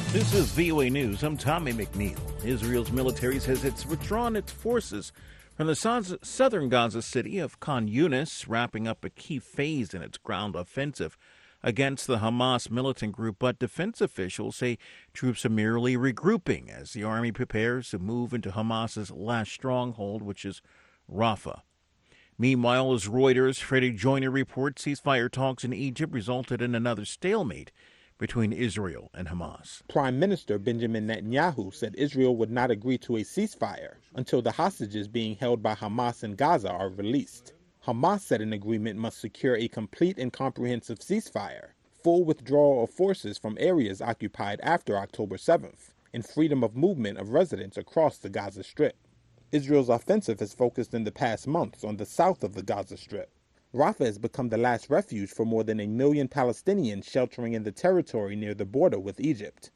This is VOA News. I'm Tommy McNeil. Israel's military says it's withdrawn its forces from the southern Gaza city of Khan Yunis, wrapping up a key phase in its ground offensive against the Hamas militant group. But defense officials say troops are merely regrouping as the army prepares to move into Hamas's last stronghold, which is Rafah. Meanwhile, as Reuters' Freddie Joyner reports, ceasefire talks in Egypt resulted in another stalemate between Israel and Hamas. Prime Minister Benjamin Netanyahu said Israel would not agree to a ceasefire until the hostages being held by Hamas in Gaza are released. Hamas said an agreement must secure a complete and comprehensive ceasefire, full withdrawal of forces from areas occupied after October 7th, and freedom of movement of residents across the Gaza Strip. Israel's offensive has focused in the past months on the south of the Gaza Strip. Rafah has become the last refuge for more than 1 million Palestinians sheltering in the territory near the border with Egypt.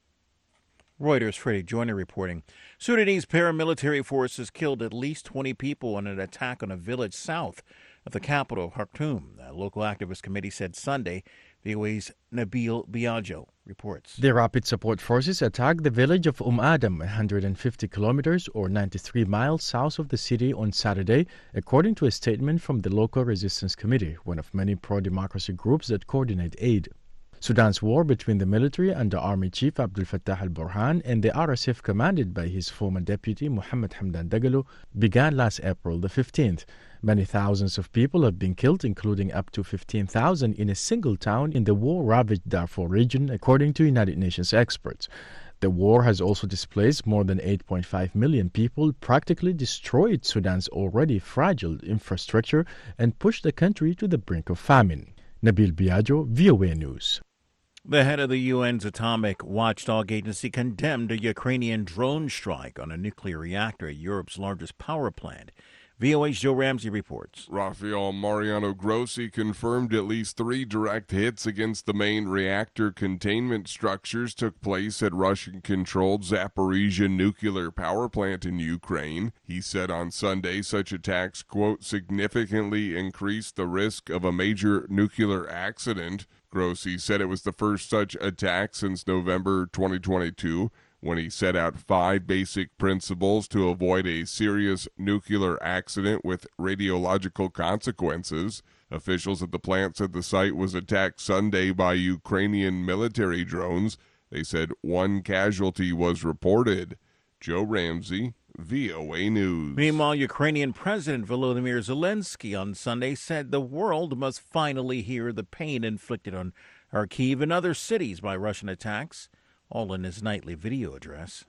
Reuters' Freddie Joyner reporting. Sudanese paramilitary forces killed at least 20 people in an attack on a village south of the capital, Khartoum. A local activist committee said Sunday. VOA's Nabil Biagio reports. The Rapid Support Forces attacked the village of Adam, 150 kilometers or 93 miles south of the city on Saturday, according to a statement from the local resistance committee, one of many pro-democracy groups that coordinate aid. Sudan's war between the military under Army Chief Abdel Fattah al-Burhan and the RSF commanded by his former deputy Mohamed Hamdan Dagalo began last April the 15th. Many thousands of people have been killed, including up to 15,000 in a single town in the war-ravaged Darfur region, according to United Nations experts. The war has also displaced more than 8.5 million people, practically destroyed Sudan's already fragile infrastructure, and pushed the country to the brink of famine. Nabil Biagio, VOA News. The head of the UN's atomic watchdog agency condemned a Ukrainian drone strike on a nuclear reactor at Europe's largest power plant. VOA's Joe Ramsey reports. Rafael Mariano Grossi confirmed at least 3 direct hits against the main reactor containment structures took place at Russian-controlled Zaporizhzhia nuclear power plant in Ukraine. He said on Sunday such attacks, quote, significantly increased the risk of a major nuclear accident. Grossi said it was the first such attack since November 2022, when he set out 5 basic principles to avoid a serious nuclear accident with radiological consequences. Officials at the plant said the site was attacked Sunday by Ukrainian military drones. They said 1 casualty was reported. Joe Ramsey, VOA News. Meanwhile, Ukrainian President Volodymyr Zelensky on Sunday said the world must finally hear the pain inflicted on Kyiv and other cities by Russian attacks, all in his nightly video address.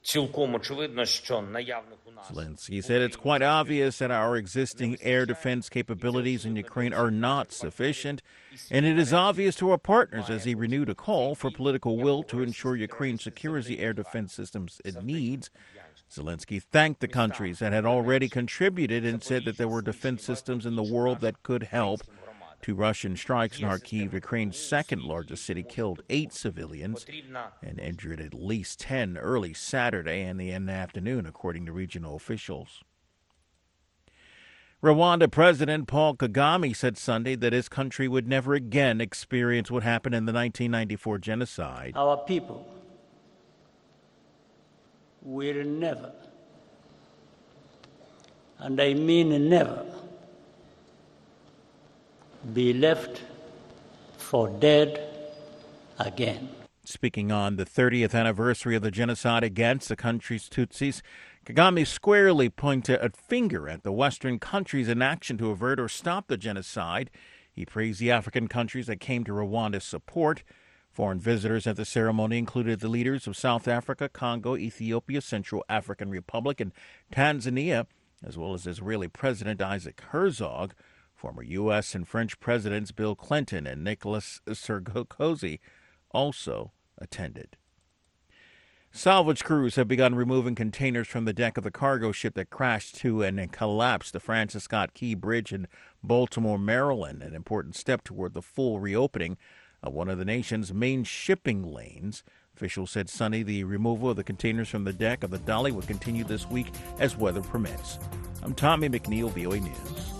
Zelensky said it's quite obvious that our existing air defense capabilities in Ukraine are not sufficient, and it is obvious to our partners as he renewed a call for political will to ensure Ukraine secures the air defense systems it needs. Zelensky thanked the countries that had already contributed and said that there were defense systems in the world that could help. 2 Russian strikes in Kharkiv, Ukraine's second-largest city, killed 8 civilians and injured at least 10 early Saturday and in the afternoon, according to regional officials. Rwanda President Paul Kagame said Sunday that his country would never again experience what happened in the 1994 genocide. Our people will never, and I mean never, be left for dead again. Speaking on the 30th anniversary of the genocide against the country's Tutsis, Kagame squarely pointed a finger at the Western countries' inaction to avert or stop the genocide. He praised the African countries that came to Rwanda's support. Foreign visitors at the ceremony included the leaders of South Africa, Congo, Ethiopia, Central African Republic, and Tanzania, as well as Israeli President Isaac Herzog. Former U.S. and French Presidents Bill Clinton and Nicolas Sarkozy also attended. Salvage crews have begun removing containers from the deck of the cargo ship that crashed to and collapsed the Francis Scott Key Bridge in Baltimore, Maryland, an important step toward the full reopening of one of the nation's main shipping lanes. Officials said Sunday the removal of the containers from the deck of the Dolly will continue this week as weather permits. I'm Tommy McNeil, VOA News.